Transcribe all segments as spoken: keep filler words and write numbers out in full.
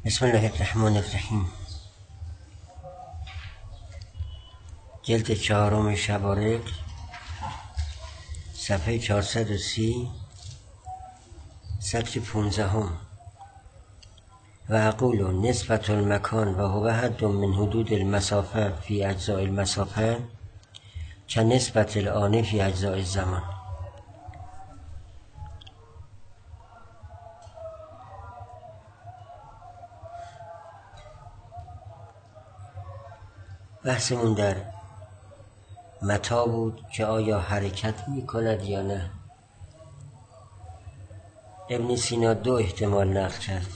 بسم الله الرحمن الرحیم. جلد چهارم شبارق، صفحه چهارصد و سی، سطر پونزدهم. و اقول نسبت المکان و هو حد من حدود المسافه فی اجزاء المسافه که نسبت الآن فی اجزاء الزمان. بحثمون در متا بود که آیا حرکت می کند یا نه. ابن سینا دو احتمال نقل کرد.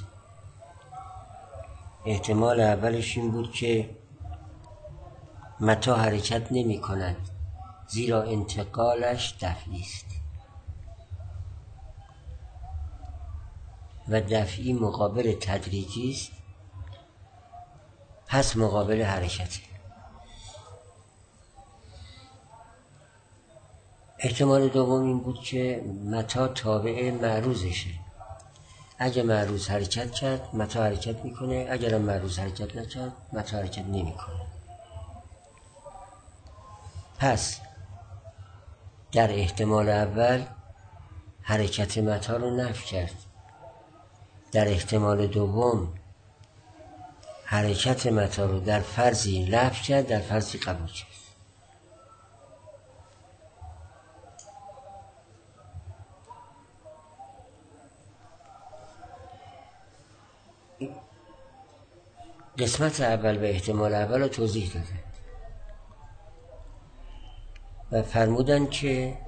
احتمال اولش این بود که متا حرکت نمی کند، زیرا انتقالش دفعی است و دفعی مقابل تدریجی است، پس مقابل حرکته. احتمال دوم این بود که متا تابع معروضشه. اگه معروض حرکت کرد متا حرکت میکنه، اگرم معروض حرکت نکرد متا حرکت نمیکنه. پس در احتمال اول حرکت متا رو نفی کرد، در احتمال دوم حرکت متا رو در فرضی نفی کرد، در فرضی قبول کرد. قسمت اول و احتمال اول رو توضیح داده و فرمودن که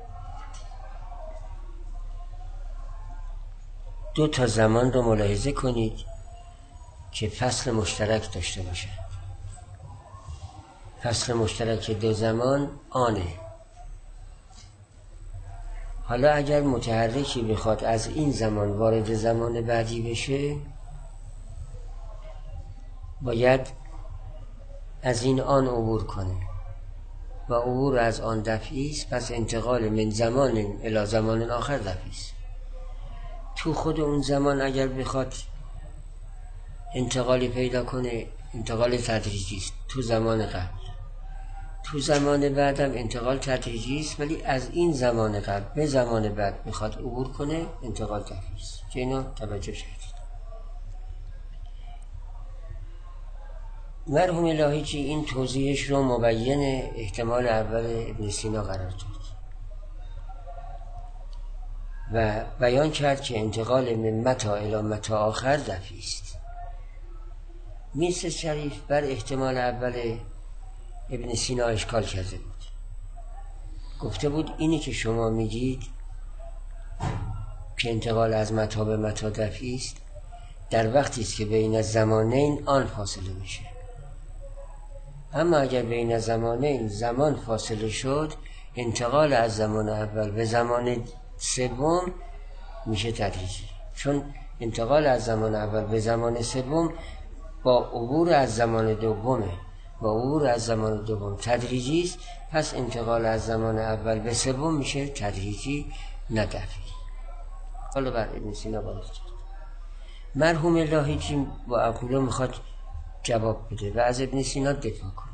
دو تا زمان رو ملاحظه کنید که فصل مشترک داشته باشه. فصل مشترک دو زمان آنه. حالا اگر متحرکی بخواد از این زمان وارد زمان بعدی بشه، باید از این آن عبور کنه و عبور از آن دفعی است، پس انتقال من زمان الی زمان آخر دفعی است. تو خود اون زمان اگر بخواد انتقالی پیدا کنه، انتقال تدریجی است تو زمان قبل. تو زمان بعد هم انتقال تدریجی است، ولی از این زمان قبل به زمان بعد بخواد عبور کنه انتقال دفعی است، که اینا توجه شد. مرحوم لاهیجی این توضیحش رو مبین احتمال اول ابن سینا قرار داد و بیان کرد که انتقال من متا الی متا آخر دفعی است. میرزا شریف بر احتمال اول ابن سینا اشکال کرده بود. گفته بود اینی که شما میگید که انتقال از متا به متا دفعی است، در وقتی است که بین الزمانین آن فاصله میشه. اما اگر بین زمانین زمان فاصله شد، انتقال از زمان اول به زمان سوم میشه تدریجی، چون انتقال از زمان اول به زمان سوم با عبور از زمان دومه، با عبور از زمان دوم تدریجی است، پس انتقال از زمان اول به سوم میشه تدریجی نه دفعی. حالا بر ابن سینا باید کرد. مرحوم لاهیجی با اقوله میخواد جواب بده و از ابن سینا دفاع کنه.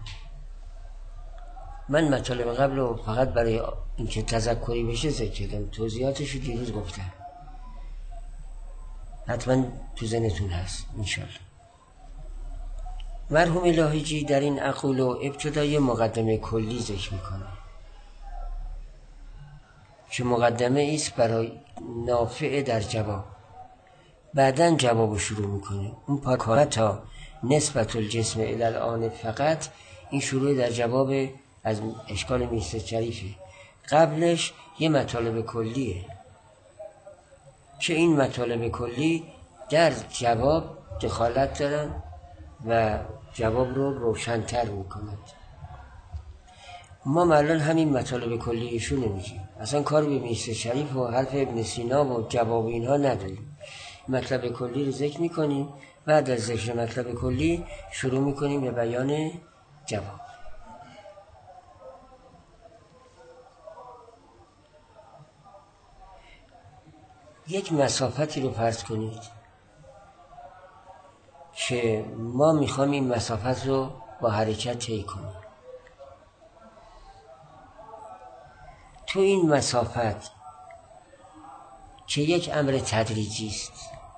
من مطالب قبل رو فقط برای اینکه تذکری بشه ذکر کردم، توضیحاتش رو دیروز گفتم، حتما تو ذهنتون هست انشالله. مرحوم لاهیجی در این اقول و ابتدای مقدمه کلی ذکر میکنه که مقدمه ایست برای نافع در جواب. بعدن جواب شروع میکنه. اون پاکارتا نسبت الجسم الی الآن فقط، این شروع در جواب از اشکال میرزا شریفه. قبلش یه مطالب کلیه که این مطالب کلی در جواب دخالت دارن و جواب رو روشن‌تر میکنند. ما الان همین مطالب کلیشو نمیگیم، اصلا کار به میرزا شریف و حرف ابن سینا و جواب اینها نداریم. مطلب کلی رو ذکر میکنیم، بعد از ذکر مطلب کلی شروع میکنیم به بیان جواب. یک مسافتی رو فرض کنید که ما میخوام این مسافت رو با حرکت طی کنیم. تو این مسافت که یک امر تدریجی است،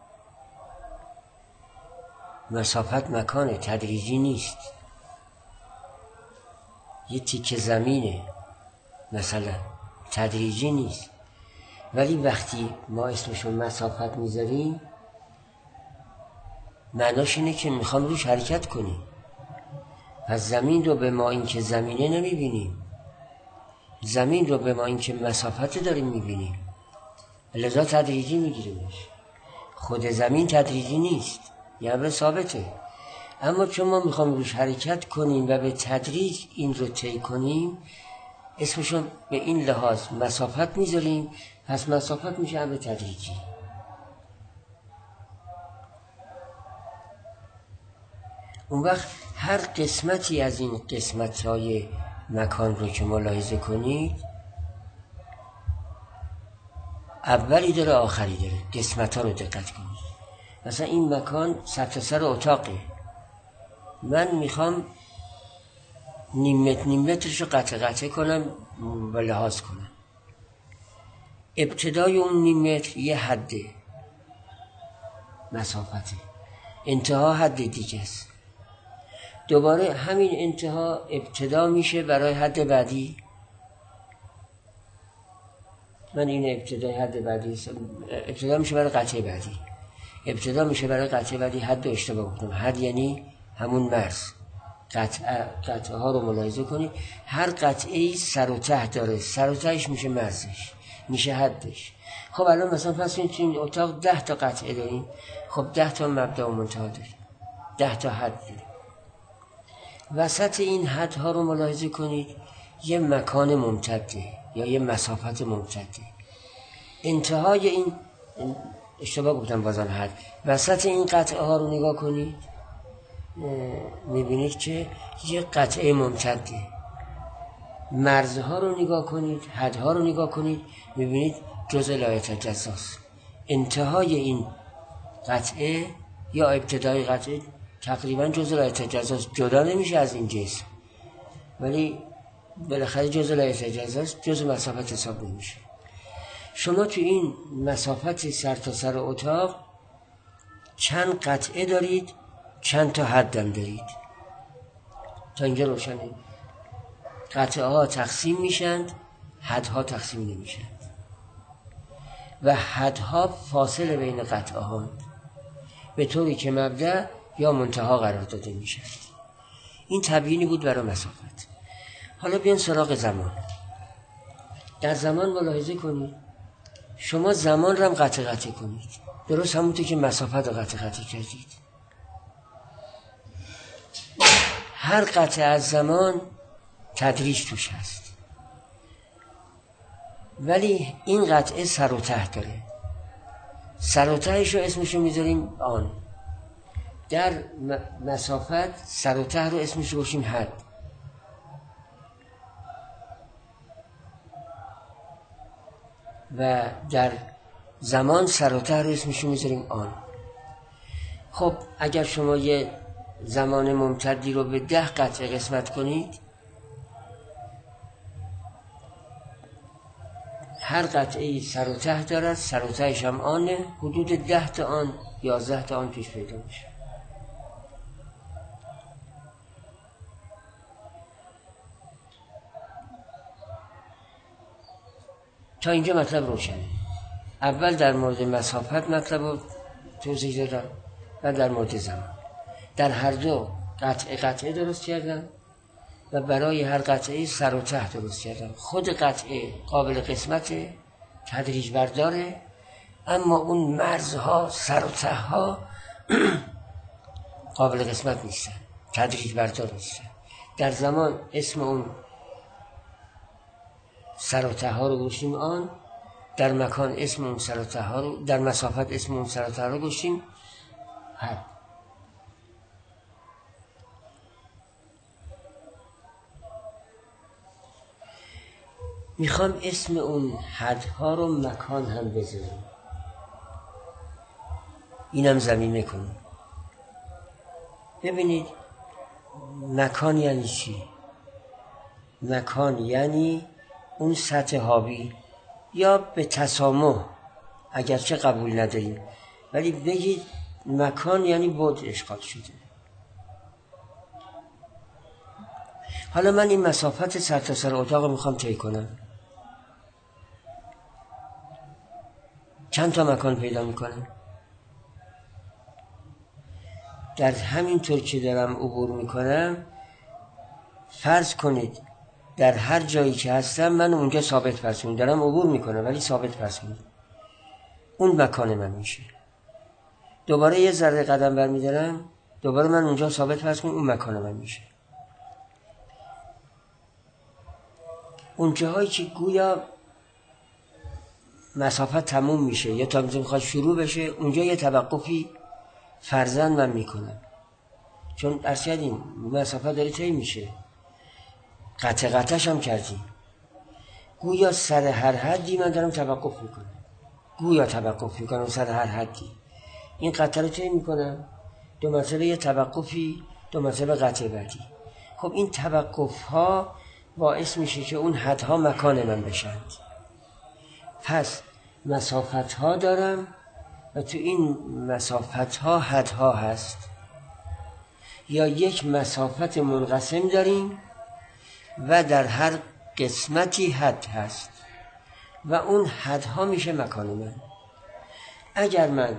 مسافت مکان تدریجی نیست، یه تیکه زمینه مثلا، تدریجی نیست. ولی وقتی ما اسمشو مسافت میذاریم معناش اینه که میخوام روش حرکت کنیم. پس زمین رو به ما این که زمینه نمیبینیم، زمین رو به ما این که مسافت داریم میبینیم، لذا تدریجی میگیریمش. خود زمین تدریجی نیست، یه امر ثابته، اما چون ما میخوام روش حرکت کنیم و به تدریج این رو طی کنیم، اسمشو به این لحاظ مسافت میذاریم. پس مسافت میشه امر تدریجی. اون وقت هر قسمتی از این قسمت‌های مکان رو که ملاحظه کنید، اولی داره آخری داره. قسمت‌ها رو دقت کنید. مثلا این مکان سطح سر اتاقه، من میخوام نیم متر نیم مترش رو قطع قطع کنم و لحاظ کنم. ابتدای اون نیم متر یه حد مسافته، انتها حد دیگه است. دوباره همین انتها ابتدا میشه برای حد بعدی. من این ابتدای حد بعدی ابتدا میشه برای قطعه بعدی، ابتدا میشه برای قطعه بعدی. حد رو اشتباه گفتم، حد یعنی همون مرز. قطعه قطعه ها رو ملاحظه کنید، هر قطعه سر و ته داره، سر و تهش میشه مرزش، میشه حدش. خب الان مثلا پس تو این اتاق ده تا قطعه داریم، خب ده تا مبدا و منتها داریم، ده تا حد داریم. وسط این حدها رو ملاحظه کنید، یه مکان ممتده یا یه مسافت ممتده. انتهای این اشتباه گفتم بازم حد، وسط این قطعه ها رو نگاه کنید، میبینید که یه قطعه ممتده. مرزها رو نگاه کنید، حدها رو نگاه کنید، میبینید جزء لا یتجزاست. انتهای این قطعه یا ابتدای قطعه تقریبا جزء لا یتجزاست، جدا نمیشه از این جسم، ولی بالاخره جزء لا یتجزاست، جزء مسافت حساب نمیشه. شما تو این مسافت سر تا سر اتاق چند قطعه دارید، چند تا حدم دارید. تا اینجا روشنه؟ قطعه ها تقسیم میشند، حدها تقسیم نمیشند و حدها فاصله بین قطعه ها به طوری که مبدأ یا منتها قرار داده میشند. این تبیینی بود برای مسافت. حالا بیان سراغ زمان. در زمان ملاحظه کنید، شما زمان رو هم قطع قطع کنید، درست همونطور که مسافت رو قطع قطع کردید. هر قطعه از زمان تدریج توش هست، ولی این قطعه سر و ته داره. سر و تهش رو اسمش رو میذاریم آن. در مسافت سر و ته رو اسمش رو باشیم حد. و در زمان سر و ته رو اسمش رو میذاریم آن. خب اگر شما یه زمان ممتدی رو به ده قطعه قسمت کنید، هر قطعه سر و ته دارد، سر و تهش هم آنه، حدود ده تا آن، یازده تا آن پیش پیدا میشه. تا اینجا مطلب روشنه. اول در مورد مسافت مطلب رو توضیح دادم و در مورد زمان. در هر دو قطعه قطعه درست کردم و برای هر قطعه سر و ته درست کردم. خود قطعه قابل قسمت تدریج برداره، اما اون مرزها سر و ته ها قابل قسمت نیستن، تدریج بردار نیستن. در زمان اسم اون سر و ته ها رو گوشیم آن، در مکان اسم اون سر و ته ها رو، در مسافت اسم اون سر و ته رو گوشیم حد. میخوام اسم اون حدها رو مکان هم بذاریم، اینم زمین میکنم. ببینید مکان یعنی چی؟ مکان یعنی اون سطح حاوی، یا به تسامح اگرچه قبول نداریم، ولی بگید مکان یعنی بعد اشغال شده. حالا من این مسافت سر تا سر اتاق میخوام طی کنم، چند تا مکان پیدا میکنم؟ در همین طور که دارم عبور میکنم، فرض کنید در هر جایی که هستم من اونجا ثابت فرض کنید، دارم عبور میکنم ولی ثابت فرض کنید اون مکان من میشه. دوباره یه ذره قدم برمیدارم، دوباره من اونجا ثابت فرض کنید اون مکان من میشه. اون جاهایی که گویا مسافت تموم میشه یا تا میخواد شروع بشه، اونجا یه توقفی فرضاً من میکنم، چون ارشدیم مسافت داره طی میشه، قطع قطعش هم کردیم، گویا سر هر حدی من دارم توقف میکنم، گویا توقف میکنم سر هر حدی، این قطع رو طی میکنم، دو مرتبه یه توقفی، دو مرتبه قطع بعدی. خب این توقف ها باعث میشه که اون حدها مکان من بشند. پس مسافت ها دارم و تو این مسافت ها حدها هست، یا یک مسافت منقسم داریم و در هر قسمتی حد هست و اون حدها میشه مکان من. اگر من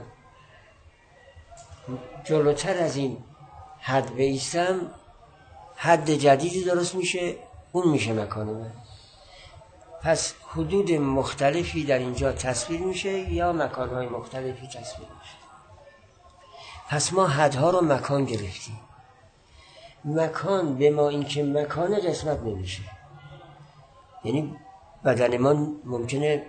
جلوتر از این حد بایستم، حد جدیدی درست میشه، اون میشه مکان من. پس حدود مختلفی در اینجا تصویر میشه یا مکانهای مختلفی تصویر میشه. پس ما حدها رو مکان گرفتیم. مکان به ما این که مکان قسمت نمیشه، یعنی بدن ما ممکنه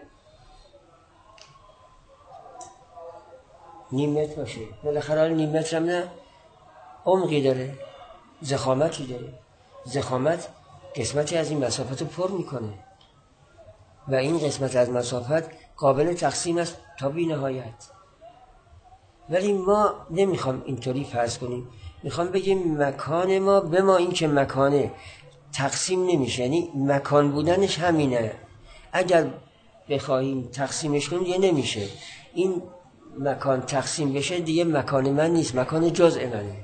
نیم متر باشه، بالاخره نیم متر هم نه، عمقی داره، ضخامتی داره. ضخامت قسمتی از این مسافت رو پر میکنه و این قسمت از مسافت قابل تقسیم است تا بی نهایت. ولی ما نمیخوام اینطوری فرض کنیم، میخوام بگیم مکان ما به ما این که مکانه تقسیم نمیشه، یعنی مکان بودنش همینه. اگر بخوایم تقسیمش کنیم دیگه نمیشه، این مکان تقسیم بشه دیگه مکان من نیست، مکان جزء منه.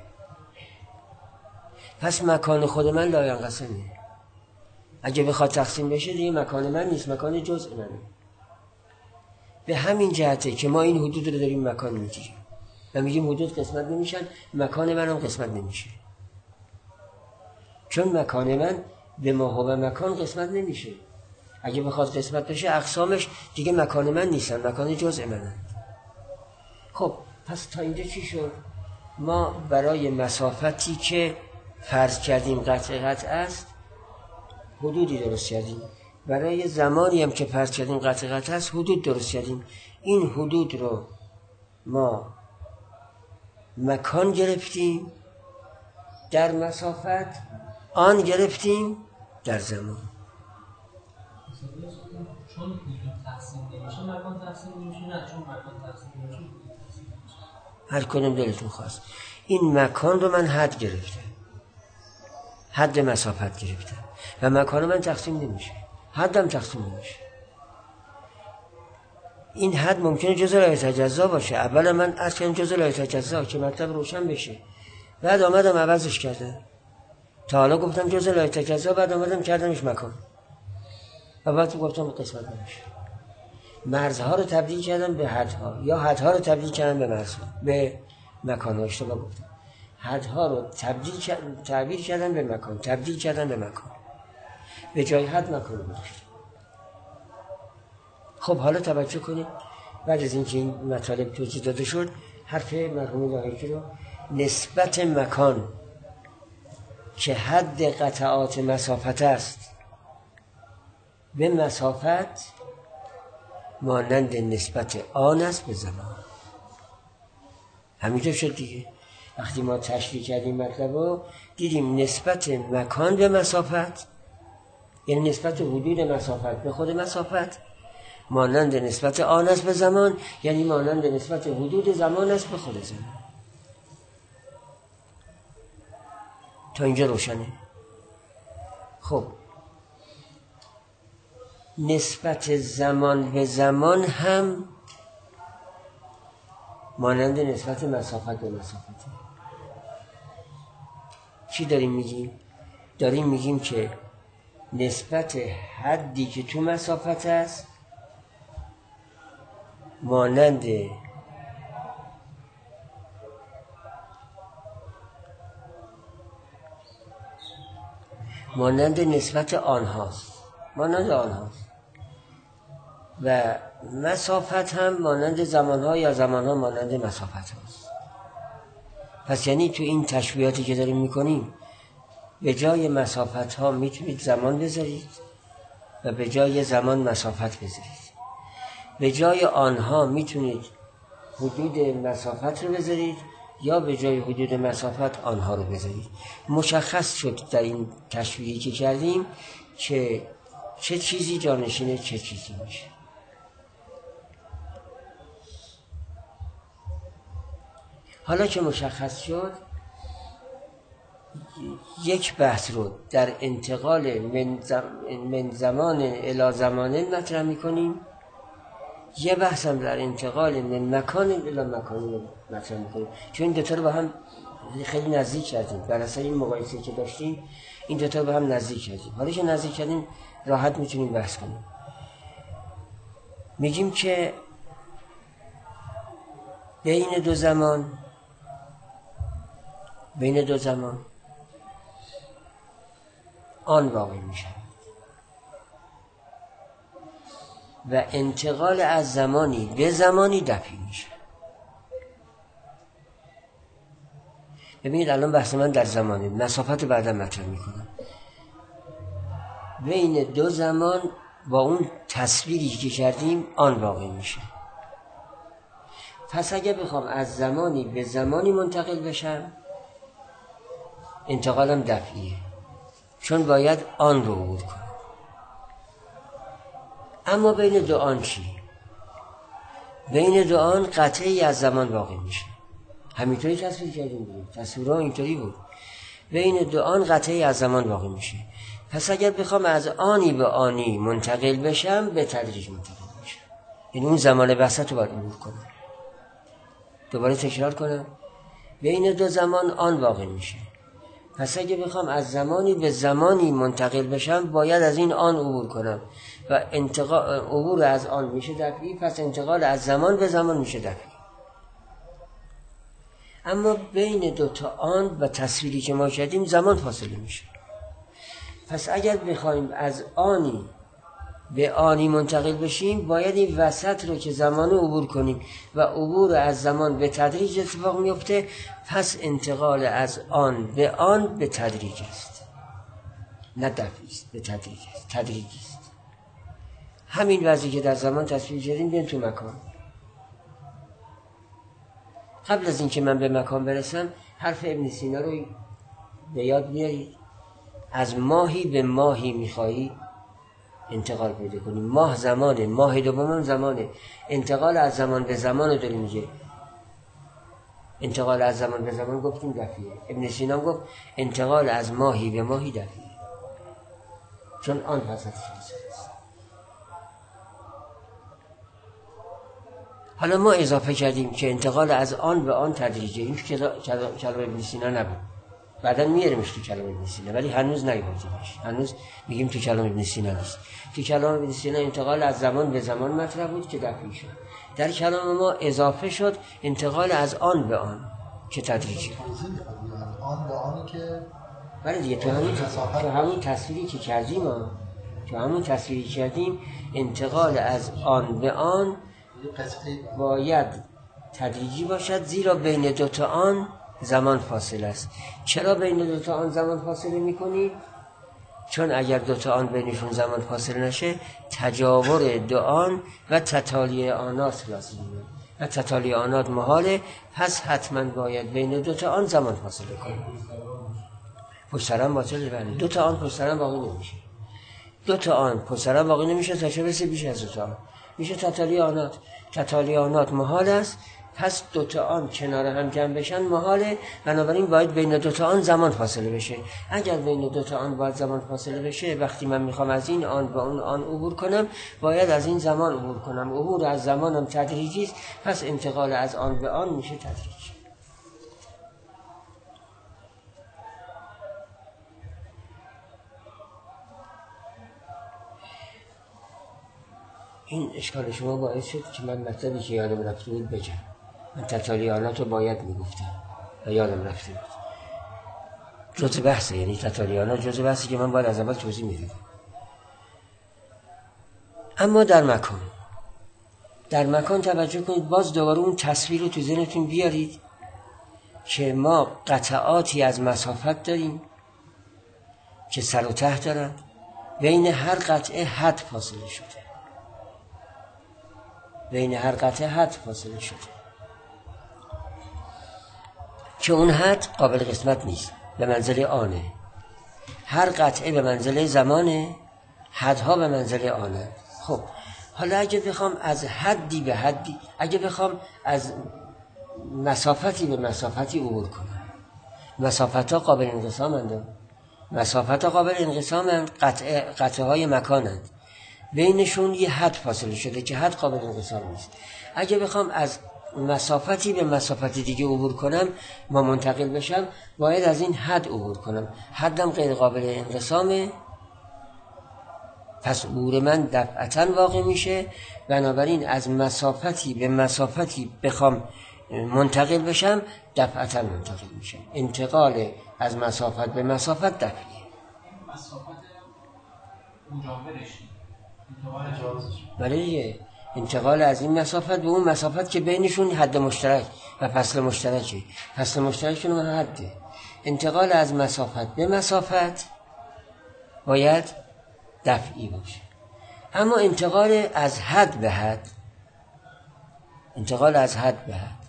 پس مکان خود من لا ینقسمه، اگه بخواد تقسیم بشه دیگه مکان من نیست، مکان جزء منه. به همین جهته که ما این حدود رو داریم مکان میگیریم و میگیم حدود قسمت نمیشن، مکان من هم قسمت نمیشه، چون مکان من به ما هو مکان قسمت نمیشه. اگه بخواد قسمت بشه اقسامش دیگه مکان من نیستن، مکان جزء منن. خب پس تا اینجا چی شد؟ ما برای مسافتی که فرض کردیم قطع قطع است حدودی درست کردیم، برای زمانی هم که فرض کردیم قطع قطع است حدود درست کردیم. این حدود رو ما مکان گرفتیم در مسافت، آن گرفتیم در زمان. چون حدود تقسیم نمیشه مکان تقسیم نمیشه، نه چون مکان تقسیم نمیشه هر کنم دلتون خواست. این مکان رو من حد گرفتم، حد مسافت گرفتم و مکان من تقسیم نمیشه، حدم تقسیم نمیشه. این حد ممکنه جزء لا یتجزا باشه. اولا من عرض کردم جزء لا یتجزا که مطلب روشن بشه، بعد آمدم عوضش کردم. تا حالا گفتم جزء لا یتجزا، بعد آمدم کردمش مکان و بعد گفتم قسمت نمیشه. مرزها رو تبدیل کردم به حدها یا حدها رو تبدیل کردم به مرزها، به مکان. اشتباه گفتم. حدها رو تبدیل تعبیر کردن به مکان، تبدیل کردن به مکان، به جای حد مکان گذاشتم. خب حالا توجه کنید، بعد از اینکه این مطالب توضیح داده شد، حرف مرحوم لاحقی رو نسبت مکان که حد قطعات مسافت است به مسافت مانند نسبت آن است به زمان. همینطور شد دیگه. وقتی ما تشریح کردیم مطلب رو دیدیم نسبت مکان به مسافت یعنی نسبت حدود مسافت به خود مسافت مانند نسبت آن است به زمان، یعنی مانند نسبت حدود زمان است به خود زمان. تا اینجا روشنه؟ خب نسبت زمان به زمان هم مانند نسبت مسافت به مسافت. چی داریم میگیم؟ داریم میگیم که نسبت حدی که تو مسافت است مانند مانند نسبت آنهاست، مانند آنهاست و مسافت هم مانند زمانها یا زمانها مانند مسافت هاست. پس یعنی تو این تشبیهاتی که داریم میکنیم به جای مسافت ها میتونید زمان بذارید و به جای زمان مسافت بذارید. به جای آنها میتونید حدود مسافت رو بذارید یا به جای حدود مسافت آنها رو بذارید. مشخص شد در این تشبیهی که کردیم که چه چیزی جانشین چه چیزی میشه. حالا که مشخص شد یک بحث رو در انتقال من, زم... من زمان الی زمان مطرح میکنیم، یه بحث هم در انتقال من مکان الی مکان مطرح میکنیم، چون این دوتا رو با هم خیلی نزدیک کردیم. بر اساس این مقایسه که داشتیم این دوتا رو با هم نزدیک کردیم. حالا که نزدیک کردیم راحت میتونیم بحث کنیم. میگیم که بین دو زمان بین دو زمان آن واقع میشه و انتقال از زمانی به زمانی دفعی میشه. ببینید الان بحث من در زمانه، مسافت بعدا مطرح میکنم. بین دو زمان با اون تصویری که کردیم آن واقع میشه. پس اگه بخوام از زمانی به زمانی منتقل بشم انتقالم دفعیه، چون باید آن رو عبور کنم. اما بین دو آن چی؟ بین دو آن قطعی از زمان واقع میشه. همینطوری تصویر کردیم بود، تصویرها اینطوری بود. بین دو آن قطعی از زمان واقع میشه. پس اگر بخوام از آنی به آنی منتقل بشم به تدریج منتقل میشم، یعنی اون زمان وسط رو باید عبور کنم. دوباره تکرار کنم، بین دو زمان آن واقع میشه. پس اگه بخوام از زمانی به زمانی منتقل بشم باید از این آن عبور کنم و انتقال عبور از آن میشه دفعی، پس انتقال از زمان به زمان میشه دفعی. اما بین دو تا آن و تصویری که ما کردیم زمان فاصله میشه. پس اگر بخوایم از آنی به آنی منتقل بشیم باید این وسط رو که زمان عبور کنیم و عبور از زمان به تدریج اتفاق میفته. پس انتقال از آن به آن به تدریج است، نه دفعی است، به تدریج است، تدریجی است. همین وضعی که در زمان تصویر کردیم بیان تو مکان. قبل از اینکه من به مکان برسم حرف ابن سینا رو به یاد بیارید. از ماهی به ماهی میخوایی انتقال پیدا کنیم. ماه زمانه، ماه دوم زمانه. انتقال از زمان به زمان رو داریم میگه. انتقال از زمان به زمان گفتیم دفعیه. ابن سینا گفت انتقال از ماهی به ماهی دفعیه، چون آن حضرت فاصله است. حالا ما اضافه کردیم که انتقال از آن به آن تدریجه. این کلام ابن سینا نبود، بعدا میاریمش تو کلام ابن سینا، ولی هنوز نیاوردیمش. هنوز میگیم تو کلام ابن سینا نیست. تو کلام ابن سینا انتقال از زمان به زمان مطرح بود که دفعی شد. در کلام ما اضافه شد انتقال از آن به آن که تدریجی. آن به آنی که ولی دیگه تو همون تو همون تصویری که کردیم ما تو همون تصویری که کردیم انتقال از آن به آن باید تدریجی باشد، زیرا بین دو تا آن زمان فاصله است. چرا بین دو تا آن زمان فاصله می‌کنی؟ چون اگر دو تا آن بینشون زمان فاصله نشه تجاور دو آن و تتالی آنات لازمه و تتالی آنات محاله. پس حتما باید بین دو تا آن زمان فاصله کنیم. پشت سر هم باطل بله. دو تا آن پشت سر هم واقع نمیشه. دو تا آن پشت سر هم واقع نمیشه تا چه برسه بیش از دو تا آن. میشه تتالی آنات. تتالی آنات محال است. پس دوتا آن کنار هم جمع بشن محاله، بنابراین باید بین دوتا آن زمان فاصله بشه. اگر بین دوتا آن باید زمان فاصله بشه، وقتی من میخوام از این آن به اون آن عبور کنم باید از این زمان عبور کنم. عبور از زمانم تدریجی است، پس انتقال از آن به آن میشه تدریجی. این اشکال شما باعث شد که من مطلبی که یادم رفته بود بگم. من تتالیانات رو باید میگفتم و یادم رفته بود. جزء بحثه، یعنی تتالیانات جزء بحثی که من باید از اول توضیح میدم. اما در مکان در مکان توجه کنید، باز دوباره اون تصویر رو تو ذهنتون بیارید که ما قطعاتی از مسافت داریم که سر و ته دارن، بین هر قطعه حد فاصله شده بین هر قطعه حد فاصله شده که اون حد قابل قسمت نیست، به منزله آنه. هر قطعه به منزله زمانه، حدها به منزله آنه. خب حالا اگه بخوام از حدی به حدی، اگه بخوام از مسافتی به مسافتی عبور کنم، مسافت ها قابل انقسام هستند. مسافت ها قابل انقسام هستند، قطعه, قطعه های مکان هستند. بینشون یه حد فاصله شده که حد قابل انقسام نیست. اگه بخوام از مسافتی به مسافت دیگه عبور کنم، ما منتقل بشم، باید از این حد عبور کنم. حدم غیر قابل انقسامه، پس عبور من دفعتاً واقع میشه. بنابراین از مسافتی به مسافتی بخوام منتقل بشم، دفعتاً منتقل میشم. انتقال از مسافت به مسافت دفعیه. مسافت مجاورش بله دیگه، انتقال از این مسافت به اون مسافت که بینشون حد مشترک و فصل مشترکه. فصل مشترکشون من حده. انتقال از مسافت به مسافت باید دفعی باشه. اما انتقال از حد به حد، انتقال از حد به حد،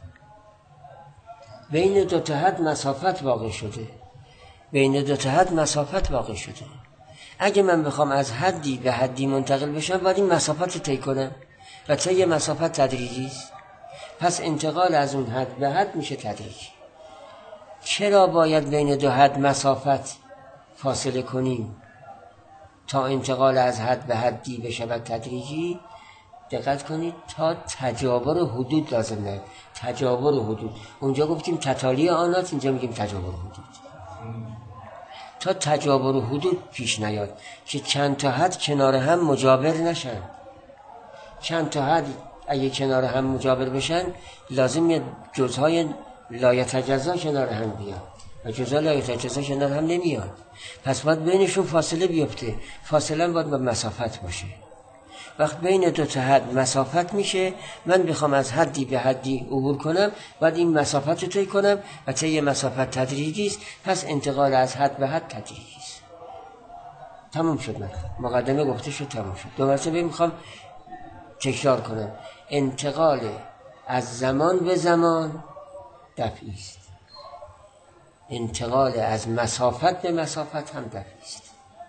بین دو تا حد مسافت واقع شده بین دو تا حد مسافت واقع شده اگه من بخوام از حدی به حدی منتقل بشم، باید این مسافت رو طی کنم و طی مسافت تدریجی است. پس انتقال از اون حد به حد میشه تدریجی. چرا باید بین دو حد مسافت فاصله کنیم تا انتقال از حد به حدی بشود تدریجی؟ دقت کنید، تا تجاور حدود لازم نه. تجاور حدود، اونجا گفتیم تتالی آنات، اینجا میگیم تجاور حدود. تا تجاور حدود پیش نیاد که چند تا حد کنار هم مجاور نشن. چند تا حد اگه کنار هم مجاور بشن، لازم جزهای لایتجزا کنار هم بیاد و جزهای لایتجزا کنار هم نمیاد. پس باید بینشون فاصله بیفته. فاصله باید با مسافت باشه. وقت بین دو تا حد مسافت میشه، من بخوام از حدی به حدی عبور کنم، باید این مسافت رو طی کنم و طی مسافت تدریجی است. پس انتقال از حد به حد تدریجی است. تموم شد. من مقدمه گفته شد، تموم شد. دو مرتبه میخوام تکرار کنم. انتقال از زمان به زمان دفعی است. انتقال از مسافت به مسافت هم دفعی است.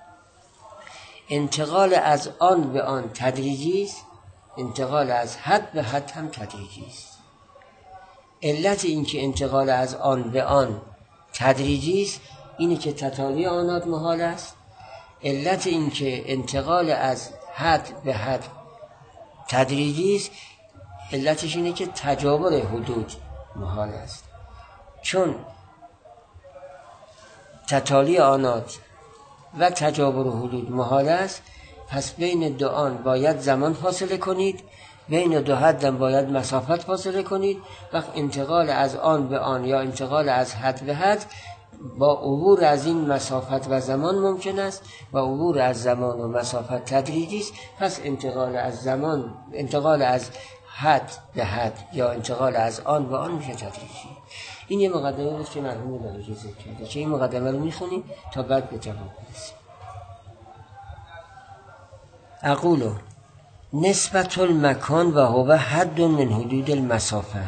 انتقال از آن به آن تدریجی است. انتقال از حد به حد هم تدریجی است. علت این که انتقال از آن به آن تدریجی است اینه که تتالی آنات محال است. علت این که انتقال از حد به حد تدریجی است، علتش اینه که تجاور حدود محال است. چون تتالی آنات و تجاور حدود محال است، پس بین دو آن باید زمان فاصله کنید، بین دو حد باید مسافت فاصله کنید. وقت انتقال از آن به آن یا انتقال از حد به حد با عبور از این مسافت و زمان ممکن است و عبور از زمان و مسافت تدریجی است. پس انتقال از زمان، انتقال از حد به حد یا انتقال از آن به آن میشه تدریجی. این یه مقدمه بود که مرحوم داریجی ذکر کرده که این مقدمه رو میخونیم تا بعد به جواب برسیم. اقولو نسبت المکان و هو حد من حدود المسافه.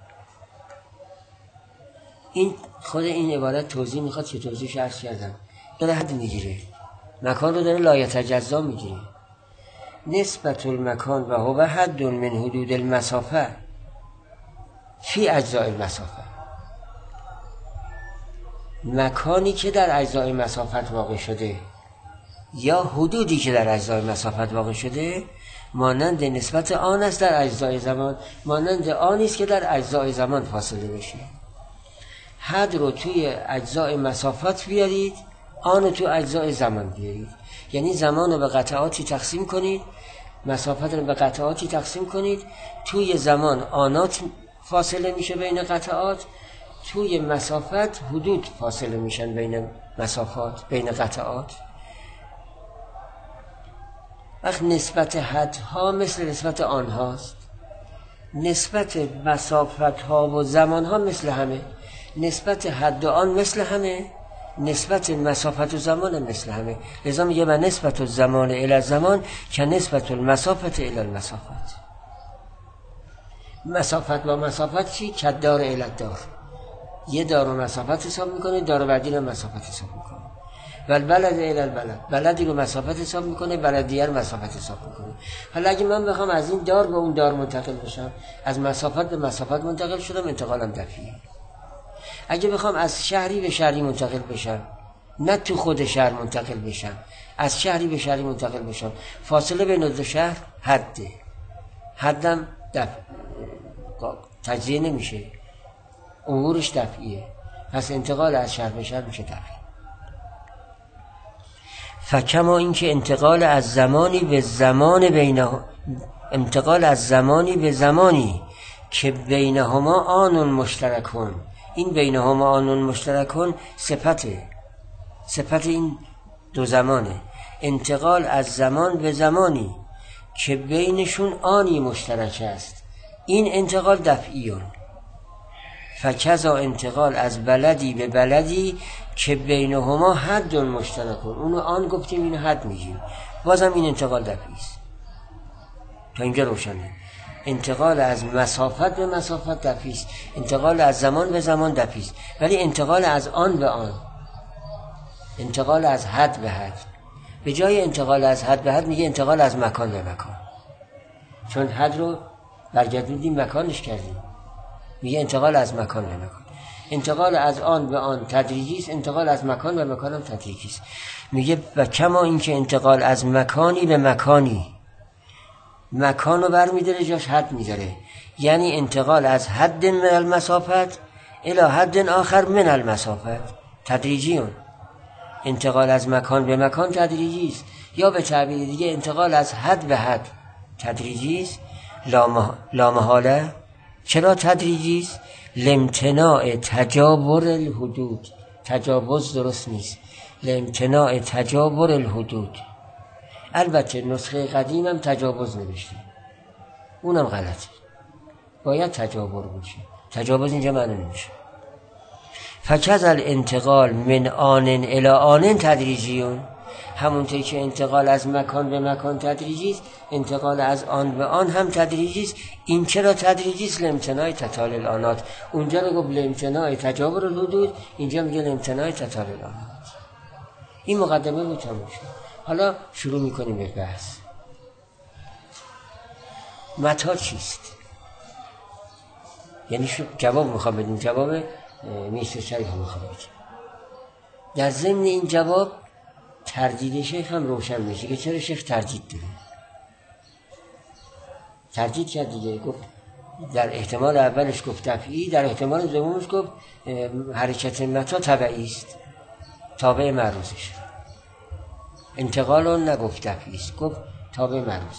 این خود این عبارت توضیح میخواد که توضیحش عرض کردم. داره حد میگیره، مکان رو داره لایتجزا میگیره. نسبت المکان و هو حد من حدود المسافه، فی اجزاء المسافت، مکانی که در اجزای مسافت واقع شده یا حدودی که در اجزای مسافت واقع شده مانند نسبت آن است در اجزای زمان، مانند آنی است که در اجزای زمان فاصله بشه. حد رو توی اجزای مسافت بیارید، آن رو توی اجزای زمان بیارید. یعنی زمان رو به قطعاتی تقسیم کنید، مسافت رو به قطعاتی تقسیم کنید. توی زمان آنات فاصله میشه بین قطعات، توی مسافت حدود فاصله میشن بین مسافات، بین قطعات. وقت نسبت حدها مثل نسبت آنهاست، نسبت مسافت ها و زمان ها مثل همه، نسبت حد و آن مثل همه، نسبت مسافت و زمان مثل همه. لذا میگه من نسبت الزمان الی الزمان که نسبت المسافت الی المسافت. مسافت با مسافت چی؟ کدار الی الدار. یه دار و مسافت حساب میکنه، دار بعدی رو مسافت حساب میکنه. و بلد الی البلد، بلدی رو مسافت حساب میکنه، بلدی رو مسافت حساب میکنه. حالا اگه من بخوام از این دار به اون دار منتقل بشم، از مسافت به مسافت منتقل شدم، انتقالم دفعیه. اگه بخوام از شهری به شهری منتقل بشم، نه تو خود شهر منتقل بشم، از شهری به شهری منتقل بشم، فاصله بین دو شهر حده، حدم دفع تجزیه نمیشه، امورش دفعیه. پس انتقال از شهر به شهر میشه دفعی. فکما این که انتقال از زمانی به زمان بینه، انتقال از زمانی به زمانی که بینهما آنون مشترکون، این بینهما آنون مشترکون صفته، صفت این دو زمانه. انتقال از زمان به زمانی که بینشون آنی مشترک است، این انتقال دفعیون. فکذا انتقال از بلدی به بلدی که بینهما حد مشترکون، اونو آن گفتیم، اینو حد میگیم، بازم این انتقال دفعی است. تا اینجا روشنه. انتقال از مسافت به مسافت دفعی است، انتقال از زمان به زمان دفعی است، ولی انتقال از آن به آن، انتقال از حد به حد، به جای انتقال از حد به حد میگه انتقال از مکان به مکان، چون حد رو برگردوندیم مکانش کردیم، میگه انتقال از مکان به مکان. انتقال از آن به آن تدریجی است، انتقال از مکان به مکان هم تدریجی است. میگه و کما این که انتقال از مکانی به مکانی، مکان رو برمیداره جاش حد میداره، یعنی انتقال از حد من المسافت الی حد آخر من المسافت تدریجیون. انتقال از مکان به مکان تدریجی است، یا به تعبیر دیگه انتقال از حد به حد تدریجی است. لا محاله. چرا تدریجی است؟ لامتناع تجاور الحدود، تجاوز درست نیست، لامتناع تجاور الحدود. البته نسخه قدیمم تجاوز نوشته، اونم غلطه، باید تجاور باشه، تجاوز اینجا معنی نمیشه. فکذ الانتقال من آن الی آن تدریجیون، همونطور که انتقال از مکان به مکان تدریجی است، انتقال از آن به آن هم تدریجی است. این چرا تدریجی است؟ لامتناع تتال الانات. اونجا رو گفت لامتناع تجاور الحدود، اینجا میگه لامتناع تتال الانات. این مقدمه بود، تموم شد. حالا شروع میکنیم به بحث. متا چیست؟ یعنی جواب میخوام بدیم، جواب میسر شریف میخوام بدیم. در ضمن این جواب تردید شیخ هم روشن میشه که چرا شیخ تردید داره. تردید کرد دیگه، گفت در احتمال اولش گفت دفعی، در احتمال دومش گفت حرکت متا تبعی است، تابع معروضش. انتقال رو نگفت دفعی است، گفت تابع معروض.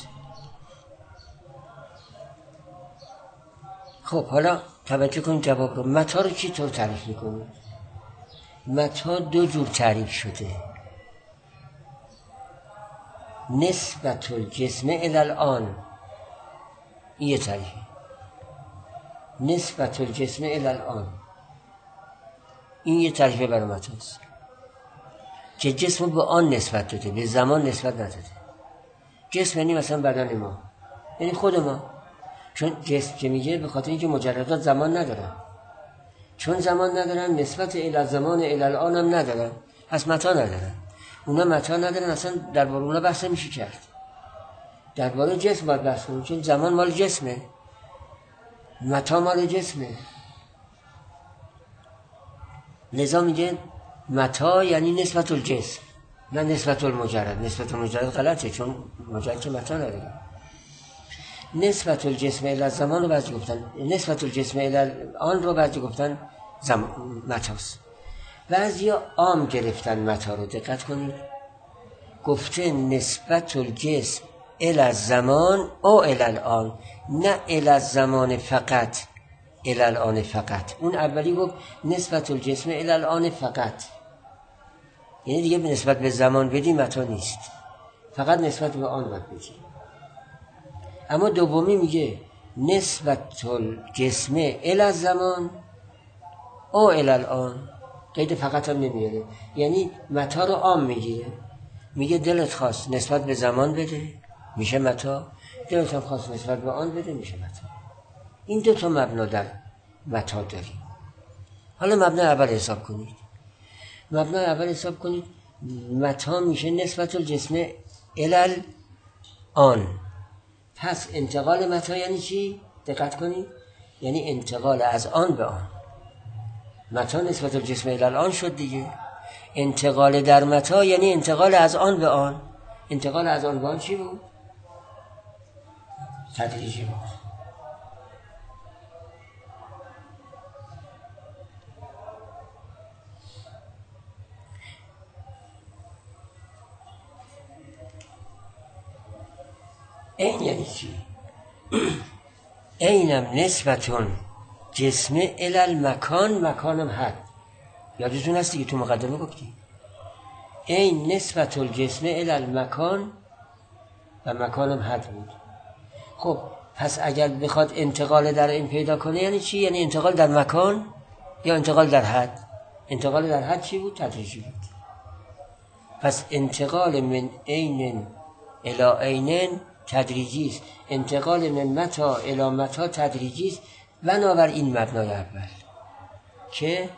خب حالا توجه کن جواب رو. متا رو چی طور تعریف میکنه؟ متا دو جور تعریف شده. نسبت الجسم الی الآن، این یه تعریفه. نسبت الجسم الی الآن، این یه تعریفه برای متاست که جسم به آن نسبت داده، به زمان نسبت نداده. جسم یعنی مثلا بدن ما، یعنی خود ما. چون جسم که میگه به خاطر اینکه مجردات زمان ندارن، چون زمان ندارن نسبت الی زمان الی الآن هم ندارن، پس متا ندارن. اونا متا ندارن، اصلا درباره اونا بحث نمیشه کرد. درباره جسم باید بحث کنیم، چون زمان مال جسمه. متا مال جسمه، لذا میگه متا یعنی نسبت الجسم نه نسبت المجرد. نسبت المجرد غلطه، چون مجرد که متا نداره. نسبت الجسم الی الزمان رو بعضی گفتن، نسبت الجسم الی آن رو بعضی گفتن زم... متاست. بعضی عام گرفتن متا رو. دقت کنید، گفته نسبت الجسم الی الزمان او الی الان، نه الی الزمان فقط الی الان فقط. اون اولی گفت نسبت الجسم الی الان فقط، یعنی دیگه به نسبت به زمان بدی متا نیست، فقط نسبت به آن باید بدی. اما دومی میگه نسبت الجسم الی الزمان او الی الان، قید فقط هم نمیاره، یعنی متا رو عام میگیره. میگه دلت خواست نسبت به زمان بده میشه متا، دلت هم خواست نسبت به آن بده میشه متا. این دو تا مبنا در متا داریم. حالا مبنا اول حساب کنید. مبنا اول حساب کنید متا میشه نسبت الجسم الی الان. پس انتقال متا یعنی چی؟ دقت کنید، یعنی انتقال از آن به آن. متا نسبت الجسم الی الان شد دیگه. انتقال در متا یعنی انتقال از آن به آن. انتقال از آن به آن چی بود؟ تدریجی بود. این یعنی چی؟ اینم نسبتون جسم الی المکان، مکانم حد. یادتون هست دیگه تو مقدمه گفتیم این نسبت الجسم الی المکان و مکانم حد بود. خب پس اگر بخواد انتقال در این پیدا کنه یعنی چی؟ یعنی انتقال در مکان یا انتقال در حد؟ انتقال در حد چی بود؟ تدریجی بود. پس انتقال من عین الی عین تدریجی است. انتقال من متا الی متا تدریجی است. بنابراین مبنای اول که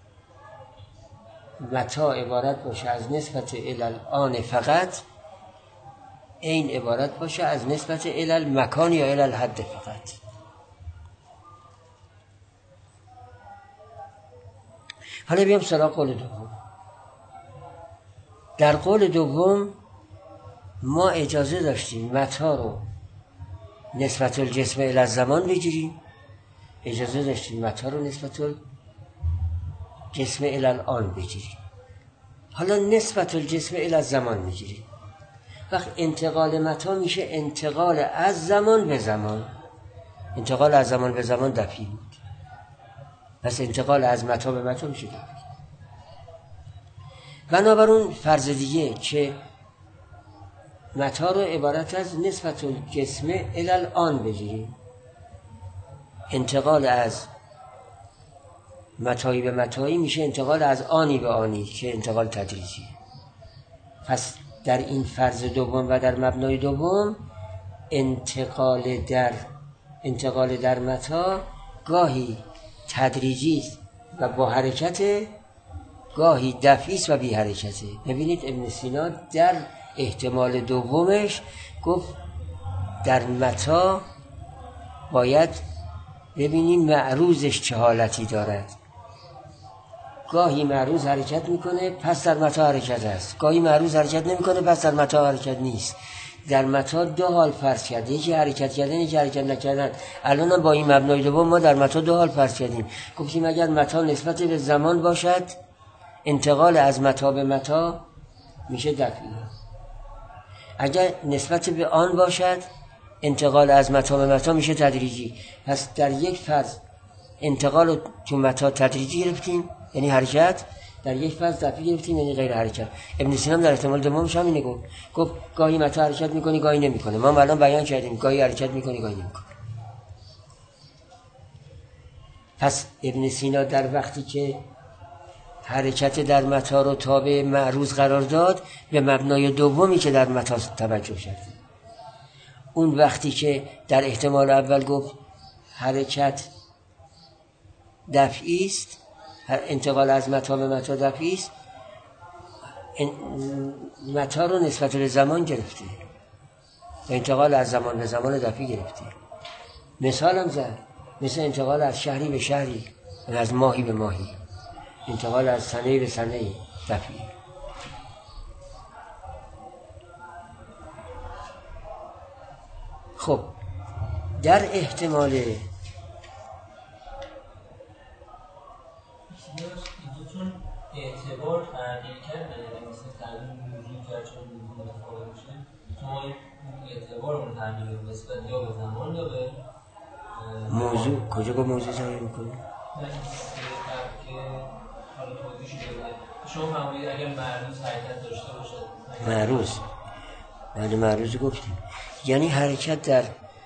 متا عبارت باشه از نسبت الی الان فقط، این عبارت باشه از نسبت الی المکان یا الی الحد فقط. حالا بیام سراغ قول دوم. در قول دوم ما اجازه داشتیم متا رو نسبت الجسم الی الزمان بگیریم، اجازه داشتیم متا رو نسبت الجسم الی الان بگیریم. حالا نسبت الجسم الی الزمان میگیریم. وقت انتقال متا میشه انتقال از زمان به زمان. انتقال از زمان به زمان دفعی بود، پس انتقال از متا به متا میشه دفعی. بنابراین فرض دیگه که متا رو عبارت از نسبت الجسم الی الان بگیریم، انتقال از متایی به متایی میشه انتقال از آنی به آنی که انتقال تدریجی. پس در این فرض دوم و در مبنای دوم انتقال در انتقال در متا گاهی تدریجی است و با حرکت، گاهی دفعی است و بی حرکته. ببینید ابن سینا در احتمال دومش گفت در متا باید ببینیم معروضش چه حالتی دارد. گاهی معروض حرکت میکنه پس در متا حرکت است، گاهی معروض حرکت نمیکنه پس در متا حرکت نیست. در متا دو حال فرض کرده، یکی حرکت کردن یکی حرکت نکردن. الان با این مبنای دوم ما در متا دو حال فرض کردیم. گفتیم اگر متا نسبت به زمان باشد انتقال از متا به متا میشه دفعی، اگر نسبت به آن باشد انتقال از متا به متا میشه تدریجی. پس در یک فرض انتقال تو متا تدریجی گرفتیم یعنی حرکت، در یک فرض دفعی گرفتیم یعنی غیر حرکت. ابن سینا در احتمال دومش همینه گفت، گفت گاهی متا حرکت میکنی گاهی نمیکنه. ما الان بیان کردیم گاهی حرکت میکنی گاهی نمیکنه. پس ابن سینا در وقتی که حرکت در متا رو تابع معروض قرار داد به مبنای دومی که در متا توجه کرد. اون وقتی که در احتمال اول گفت حرکت دفعی است، انتقال از متا به متا دفعی است، متا رو نسبت به زمان گرفته و انتقال از زمان به زمان دفعی گرفته. مثال هم زد، مثل انتقال از شهری به شهری، از ماهی به ماهی، انتقال از سنه به سنه دفعی. خب در احتمال چون اعتبار تغییر کرد مثل تغییر موضوع کرد چون موضوع متفاوت میشه، شما این اعتبار رو تغییر نسبت یا به زمان یا به موضوع کجا با موضوع تغییر میکنه؟ نه این که حالا توضیح شده شما فهمید اگر معروض حرکت داشته باشد معروض بعد معروض گفتیم یعنی حرکت در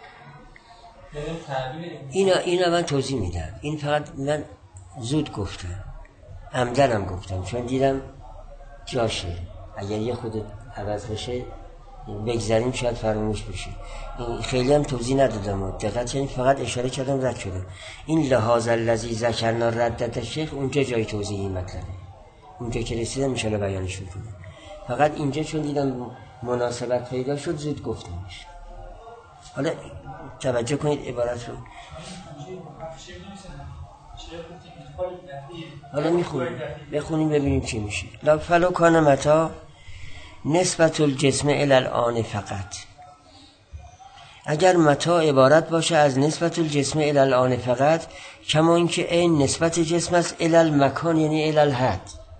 اینا اینا من توضیح میدم. این فقط من زود گفتم، عمدنم گفتم چون دیدم جاشه، اگر یه خود عوض بشه بگذاریم شاید فراموش بشه. خیلی هم توضیح ندادم دقت، یعنی فقط اشاره کردم رد شدم. این لحاظ الذی ذکرنا ردت الشیخ اونجا جای توضیح این مطلبه، اونجا که رسیدم ان شاءالله بیانش میکنم. فقط اینجا چون دیدم مناسبت پیدا شد زود گفتمش. حالا توجه کنید عبارت رو. حالا میخونیم بخونیم ببینیم چی میشه. لا فلو کان متا نسبت الجسم الی الآن فقط، اگر متا عبارت باشه از نسبت الجسم الی الآن فقط، کما اینکه این نسبت جسم است الی المکان یعنی الی الحد،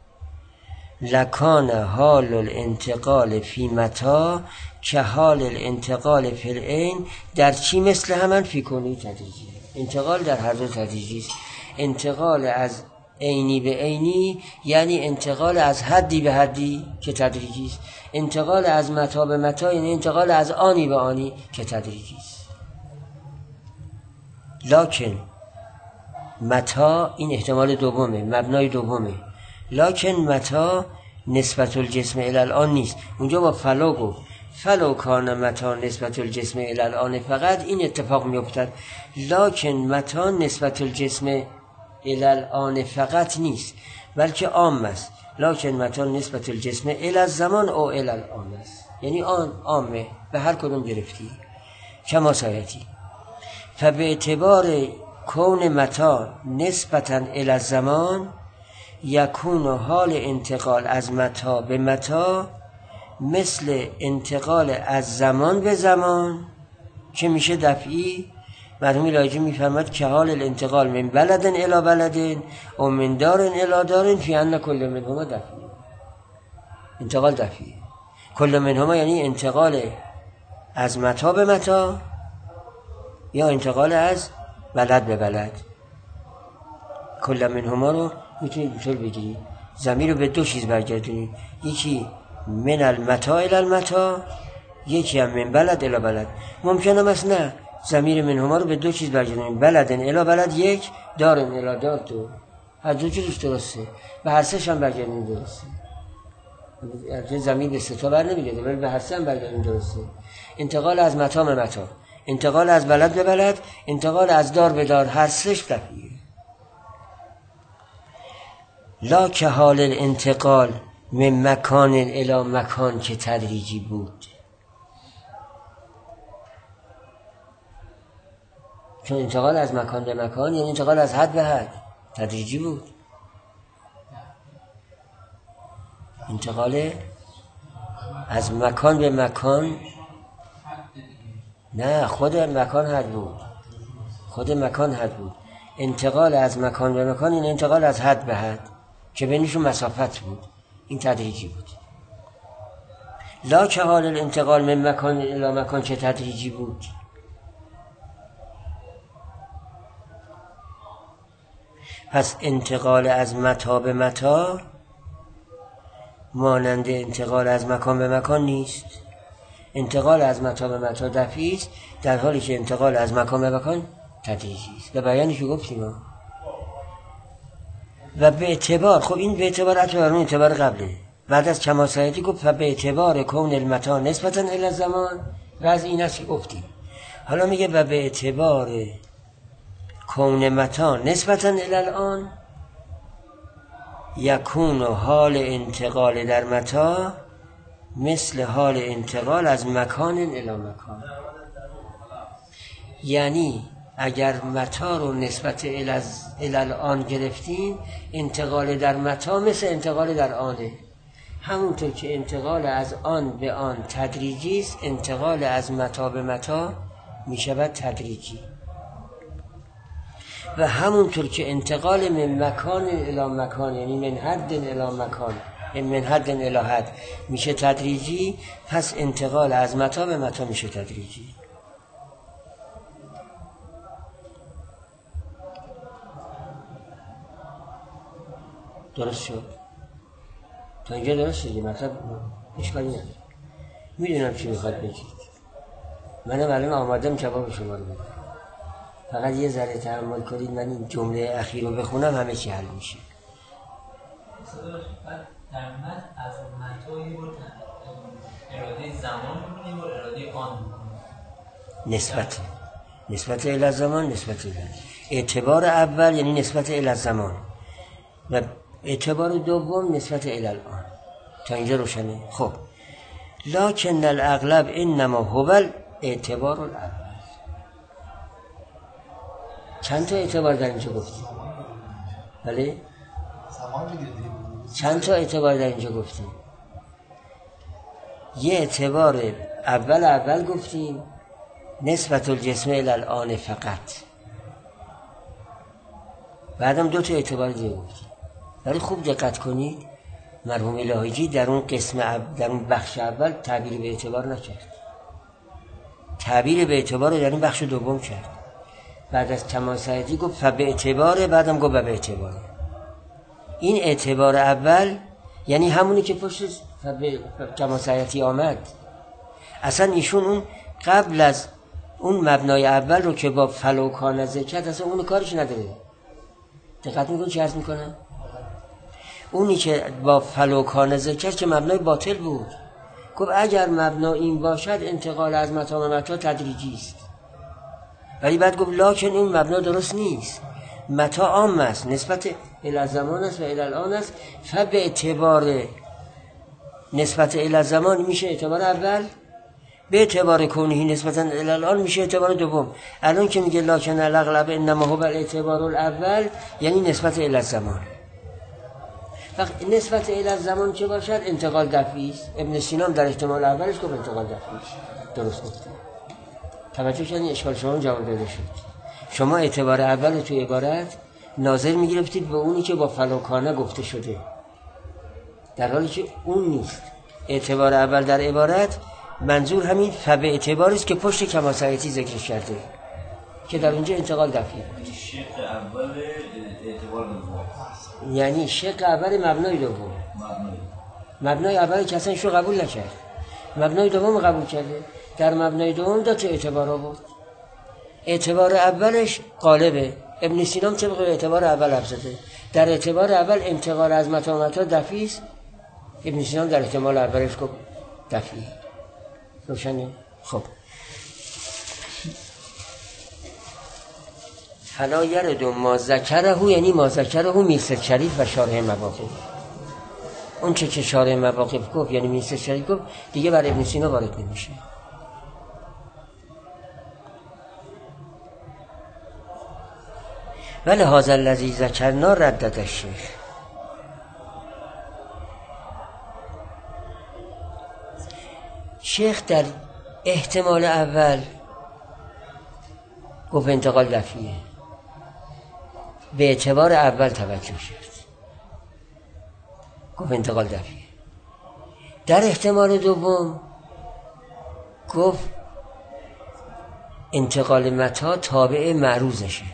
لکان حال الانتقال فی متا که حال الانتقال فی العین در چی مثل همان فی کنی تدریجی. انتقال در هر دو تدریجی است. انتقال از عینی به عینی یعنی انتقال از حدی به حدی که تدریجی است. انتقال از متا به متا یعنی انتقال از آنی به آنی که تدریجی است. لکن متا این احتمال دومه، مبنای دومه. لکن متا نسبت الجسم الی الآن نیست. اونجا با فلو گفت فلو کان متا نسبت الجسم الی الآن فقط این اتفاق میافتد. لکن متا نسبت الجسم الی الآن فقط نیست بلکه عام است. لکن متا نسبت الجسم الی الزمان او الی الآن است، یعنی آن عامه به هر کدوم گرفتی. کما سایتی فبه اعتبار کون متا نسبتا الی الزمان یکون حال انتقال از متا به متا مثل انتقال از زمان به زمان که میشه دفعی. مرحوم لاجی میفرماد که حال الانتقال من بلدن الی بلدن و من دارن الی دارن فی ان کل منهما دفعی. انتقال دفعی کل منهما یعنی انتقال از متا به متا یا انتقال از بلد به بلد. کل منهما رو میتونید اینطور بگیرید، ضمیر رو به دو چیز برگردونید، یکی من المتا الی المتا، یکی هم من بلد الی بلد. ممکنه است نه ضمیر منهما رو به دو چیز برگردونید، بلدن الی بلد یک، دارن الی دار دو، هر دو چیز درسته، به هر سه‌ش هم برگردونید درسته. البته ضمیر به سه تا بر نمیگرده ولی به هر سه هم برگردونید درسته. انتقال از متا به متا، انتقال از بلد به بلد، انتقال از دار به دار، هر سه‌ش دفعیه. لا که حال الانتقال من مکان الی مکان که تدریجی بود، چون انتقال از مکان به مکان یعنی انتقال از حد به حد تدریجی بود. انتقال از مکان به مکان نه، خود مکان حد بود، خود مکان حد بود. انتقال از مکان به مکان این انتقال از حد به حد که بینشون مسافت بود، این تدریجی بود. لا که حال الانتقال من مکان الی مکان که تدریجی بود. پس انتقال از متا به متا مانند انتقال از مکان به مکان نیست. انتقال از متا به متا دفعی است در حالی که انتقال از مکان به مکان تدریجی است. به بیانش گفتیم و به اعتبار، خب این به اعتبار اعتبار اعتبار قبله، بعد از کما سایتی گفت و به اعتبار کون المتا نسبتا الی الزمان و از این است که گفتیم. حالا میگه و به اعتبار کون متا نسبتا الی الان یکون حال انتقال در متا مثل حال انتقال از مکان الی مکان، یعنی اگر متا رو نسبت الان گرفتیم، انتقال در متا مثل انتقال در آنه. همونطور که انتقال از آن به آن تدریجی است، انتقال از متا به متا می شود تدریجی. و همونطور که انتقال من مکان الی مکان، یعنی من حد الی مکان، من حد الی حد میشه تدریجی، پس انتقال از متا به متا میشه تدریجی. درست شد؟ تا اینجا درست شدی؟ مطلب اشکالی نداره. میدونم چی میخواد بگید، منم الان آمادم جواب شما رو بدم. فقط یه ذره تحمل کنید، من این جمله اخیر رو بخونم همه چی حل میشه. در متن از متایی رو اراده زمان می‌کنیم و اراده آن می‌کنیم. نسبت نسبت الی زمان، نسبت الی اعتبار اول یعنی نسبت الی زمان و اعتبار دوم نسبت الی الان. تا اینجا روشنه؟ خب لکن الاغلب انما هو اعتبار الاول. چند تا اعتبار در اینجا گفتیم؟ بله؟ چند تا اعتبار در اینجا گفتیم؟ یه اعتبار اول اول گفتیم نسبت الجسم الی الان فقط، بعدم دو تا اعتبار دیگه گفتیم. ولی خوب دقت کنید، مرحوم لاهیجی در اون قسم در اون بخش اول تعبیر به اعتبار نکرد، تعبیر به اعتبار در این بخش دوم کرد. بعد از کمال سعدی گفت فبه اعتباره، بعدم گفت به اعتباره. این اعتبار اول یعنی همونی که پشت کمال سعدی آمد. اصلا ایشون اون قبل از اون مبنای اول رو که با فلوکان ذکر اصلا اون کارش نداره. دقت میکنی چی عرض میکنم؟ اونی که با فلوکان ذکر که مبنای باطل بود، گفت اگر مبنا این باشد انتقال از متا به متا تدریجی است. ولی بعد گفت لکن این مبنا درست نیست، متا عام است، نسبت الی زمان است و الی الان است. فبه اعتبار نسبت الی زمان میشه اعتبار اول، به اعتبار کونهی نسبتا الی الان میشه اعتبار دوم. الان که میگه لکن الاغلب انما هو الاعتبار الاول یعنی نسبت الی زمان. وقت نسبت الی زمان چه باشد؟ انتقال دفعی است. ابن سینا در احتمال اولش گفت انتقال دفعی است. درست گفت. توجه کنید، اشکال شما جواب داده شد. شما اعتبار اول تو عبارت ناظر میگرفتید به اونی که با فلوکانه گفته شده، در حالی که اون نیست. اعتبار اول در عبارت منظور همین فبه اعتباری است که پشت کمال سعدی ذکر کرده که در اونجا انتقال دفعی بود. شق اول اعتبار دوم یعنی شق اول مبنای دوم. مبنای مبنای اول که اصلا شو قبول نکرد، مبنای دوم قبول کرده. در مبنای دوم دو تا اعتبار آورد. اعتبار اولش غالبه، ابن سینا طبق اعتبار اول حرف زده. در اعتبار اول انتقال از متا به متا دفعی است. ابن سینا در احتمال اولش گفت دفعی. روشنه؟ خب حالا یرد ما ذکره، یعنی ما ذکره میرسد شریف و شارح مواقف. اون چه که شارح مواقف گفت یعنی میرسد شریف گفت دیگه بر ابن سینا وارد نمیشه. ولی هذا الذی ذکرنا ردد الشیخ. شیخ در احتمال اول گفت انتقال دفعیه، به اعتبار اول توجه کرد، گفت انتقال دفعیه. در احتمال دوم گفت انتقال متا تابع معروضشه.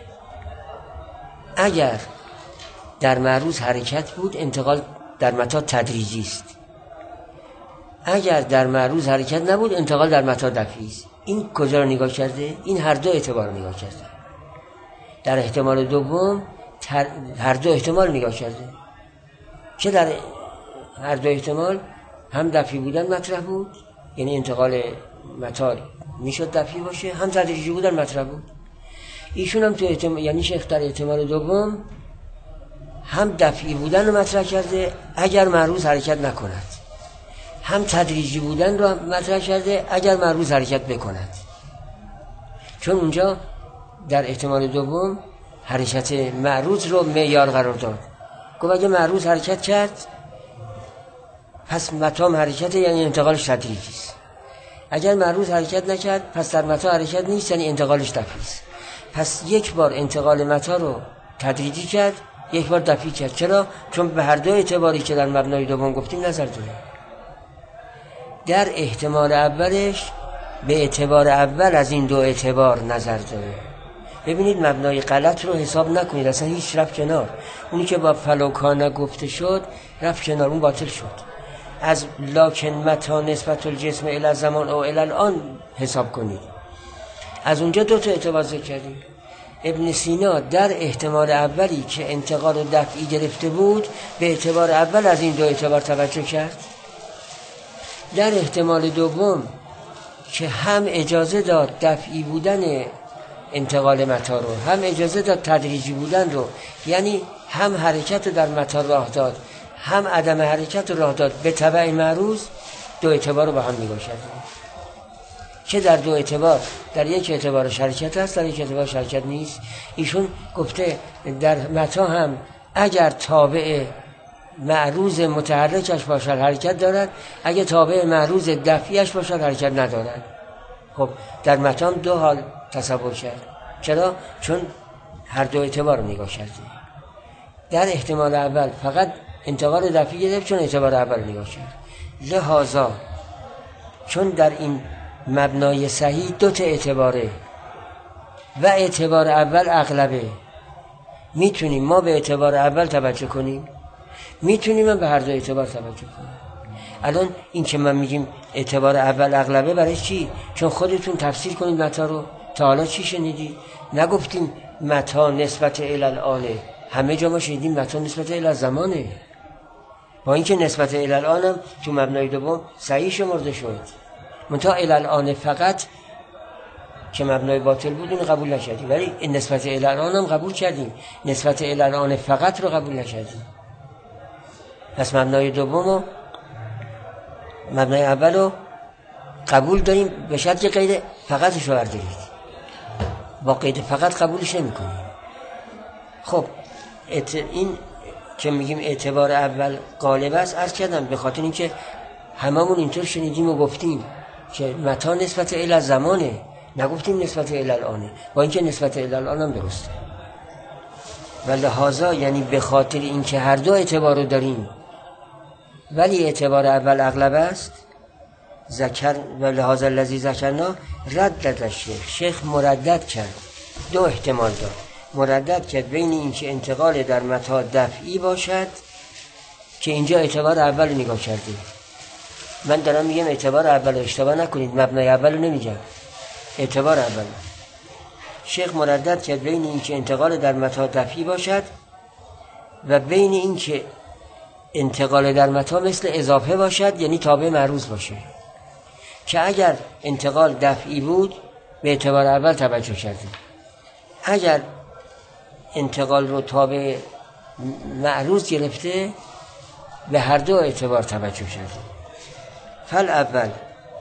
اگر در معروض حرکت بود انتقال در متا تدریجی است، اگر در معروض حرکت نبود انتقال در متا دفعی است. این کجا رو نگاه کرده؟ این هر دو اعتبار رو نگاه کرده. در احتمال دوم تر... هر دو احتمال نگاه کرده که در هر دو احتمال هم دفعی بودن مطرح بود، یعنی انتقال متا میشد دفعی باشه، هم تدریجی بودن مطرح بود. ایشون هم تو احتمال، یعنی شیخ در احتمال دوم هم دفعی بودن رو مطرح کرده اگر معروض حرکت نکند، هم تدریجی بودن رو مطرح کرده اگر معروض حرکت بکند. چون اونجا در احتمال دوم حرکت معروض رو معیار قرار داد. گفت اگه معروض حرکت کرد پس متا حرکت یعنی انتقالش تدریجی است. اگر معروض حرکت نکرد پس در متا حرکت نیست یعنی انتقالش دفعی است. پس یک بار انتقال متا رو تدریجی کرد، یک بار دفعی کرد. چرا؟ چون به هر دو اعتباری که در مبنای دوم گفتیم نظر داره. در احتمال اولش به اعتبار اول از این دو اعتبار نظر داره. ببینید مبنای غلط رو حساب نکنید، اصلا هیچ رفت کنار. اونی که با فلوکانه گفته شد رفت کنار، اون باطل شد. از لکن متا نسبت الجسم الی الزمان او الی الان حساب کنید. از اونجا دو تا اعتبار ذکر کردیم. ابن سینا در احتمال اولی که انتقال و دفعی گرفته بود به اعتبار اول از این دو اعتبار توجه کرد. در احتمال دوم که هم اجازه داد دفعی بودن انتقال متا رو، هم اجازه داد تدریجی بودن رو، یعنی هم حرکت رو در متا راه داد هم عدم حرکت رو راه داد به تبع معروض، دو اعتبار رو با هم نگاه کردیم که در دو اعتبار در یک اعتبار حرکت هست، در یک اعتبار حرکت نیست. ایشون گفته در متا هم اگر تابع معروض متحرکش باشد حرکت دارد، اگر تابع معروض دفعیش باشد حرکت ندارد. خب در متا دو حال تصور کرد. چرا؟ چون هر دو اعتبار رو نگاه کردیم. در احتمال اول فقط انتقال دفعی گرفت چون اعتبار اول نگاه کرد. لذا چون در این مبنای صحیح دو تا اعتباره و اعتبار اول اغلبه، میتونیم ما به اعتبار اول توجه کنیم، میتونیم به هر دو اعتبار توجه کنیم. الان این که من میگیم اعتبار اول اغلبه برای چی؟ چون خودتون تفسیر کنید متا رو. تا حالا چی شنیدی؟ نگفتیم متا نسبت الی الآنه، همه جا ما شنیدیم متا نسبت الی الزمانه، با اینکه نسبت الی الآن هم تو مبنای دوم صحیح شمرده شد. منتها الی الآن فقط که مبنای باطل بود این قبول نکردیم، ولی این نسبت الی الآن هم قبول کردیم، نسبت الی الآن فقط رو قبول نکردیم. پس مبنای دوم و مبنای اول رو قبول داریم به شرط که قید فقطش رو بردارید، با قید فقط قبولش نمی کنیم. خب این که میگیم اعتبار اول غالب است عرض کردم به خاطر اینکه هممون اینطور شنیدیم و گفتیم که متا نسبت الی الزمانه، نگفتیم نسبت الی الآنه، با اینکه نسبت الی الآن هم درسته. و لحاظا یعنی به خاطر اینکه هر دو اعتبار رو داریم ولی اعتبار اول اغلب است، ذکر و لحاظا الذی ذکرنا ردد الشیخ، شیخ مردد کرد، دو احتمال داد، مردد کرد بین این که انتقال در متا دفعی باشد که اینجا اعتبار اول نگاه کردیم. من دارم میگم اعتبار اول، اشتباه نکنید، مبنای اول رو نمیگم، اعتبار اول. شیخ مردد کرد بین این که انتقال در متا دفعی باشد و بین این که انتقال در متا مثل اضافه باشد، یعنی تابع معروض باشه، که اگر انتقال دفعی بود به اعتبار اول توجه کردیم، اگر انتقال رو تابع معروض گرفته به هر دو اعتبار توجه کردیم. فل اول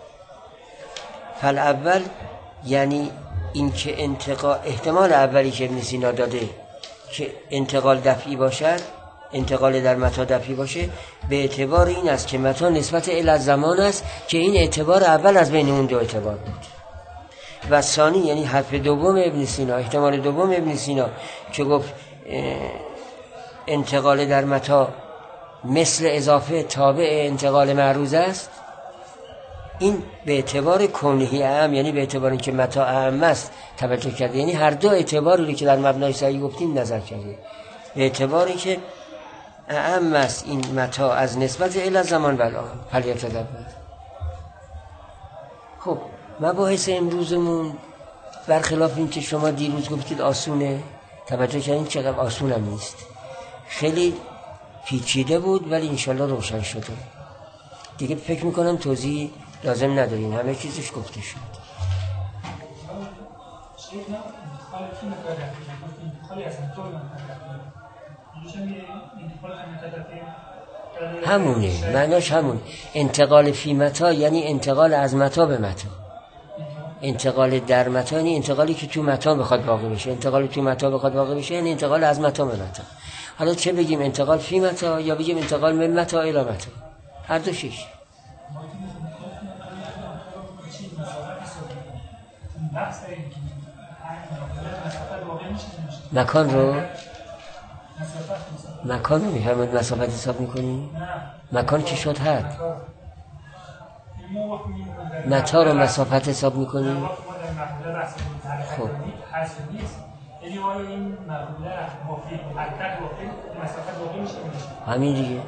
فل اول یعنی این که انتقال احتمال اولی که ابن سینا داده که انتقال دفعی باشد، انتقال در متا دفعی باشه، به اعتبار این است که متا نسبت الی الزمان است که این اعتبار اول از بین اون دو اعتبار بود. و ثانی یعنی حرف دوم ابن سینا، احتمال دوم ابن سینا که گفت انتقال در متا مثل اضافه تابع انتقال معروض است، این به اعتبار کونهی اعم، یعنی به اعتبار اینکه متا اعم است توجه کرده، یعنی هر دو اعتباری که در مبنای صحیح گفتیم نظر کرده، به اعتباری که اعم است این متا از نسبت الی الزمان و الآن. فلیتدبر. خب مباحث امروزمون برخلاف این که شما دیروز گفتید آسونه، توجه کردین چقدر آسون هم نیست، خیلی پیچیده بود ولی انشالله روشن شده دیگه. فکر میکنم توضیح لازم نداریم، همه چیزش گفته شد. همونه، معناش همون. انتقال فی متا یعنی انتقال از متا به متا. انتقال در متا یعنی انتقالی که تو متا بخواد واقع بشه. انتقال تو متا بخواد واقع بشه یعنی انتقال از متا به متا. حالا چه بگیم انتقال فی متا یا بگیم انتقال من متا الی متا، هر دو شیش. مکان رو مکان رو میفهمید مسافت حساب میکنی؟ مکان چی شد حد؟ متا رو مسافت حساب میکنی؟ خب همین دیگه.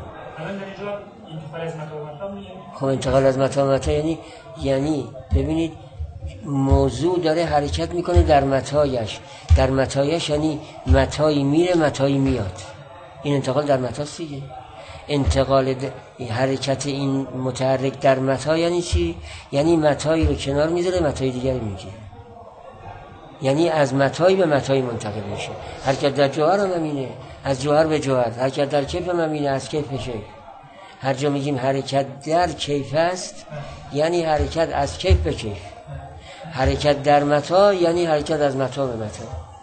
خب انتقال از متا به متا یعنی یعنی ببینید موضوع داره حرکت میکنه در متایش، در متایش یعنی متایی میره متایی میاد. این انتقال در متاست دیگه. انتقال د... حرکت این متحرک در متا یعنی چی؟ یعنی متایی رو کنار میذاره متای دیگری میگیره، یعنی از متایی به متایی منتقل میشه. حرکت در جوهر هم همینه، از جوهر به جوهر. حرکت در کیف هم همینه، از کیف به کیف. هر جا میگیم حرکت در کیف است یعنی حرکت از کیف به کیف. حرکت در متا یعنی حرکت از متا به متا.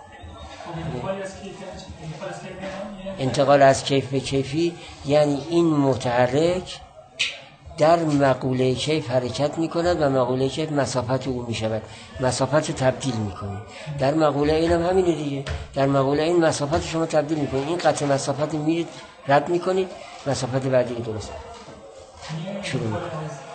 انتقال از کیف به کیفی یعنی این متحرک در مقوله کیف حرکت میکند و مقوله کیف مسافت او میشود، مسافت رو تبدیل میکنه. در مقوله این هم همینه دیگه. در مقوله این مسافت شما تبدیل میکنید، این قطع مسافت میرید رد میکنید، مسافت بعدی درست شروع میکنید.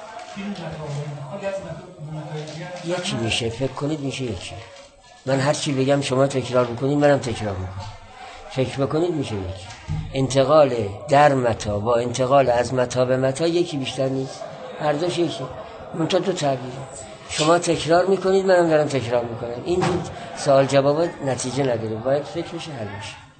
یکی میشه، فکر کنید میشه یکی. من هر چی بگم شما تکرار بکنید منم تکرار میکنم. فکر بکنید میشه یکی. انتقال در متا با انتقال از متا به متا یکی بیشتر نیست، هر دوش یکی، منتها دو تعبیر. شما تکرار میکنید منم دارم تکرار میکنم. این سوال جواب نتیجه نداره، باید فکرش حل بشه.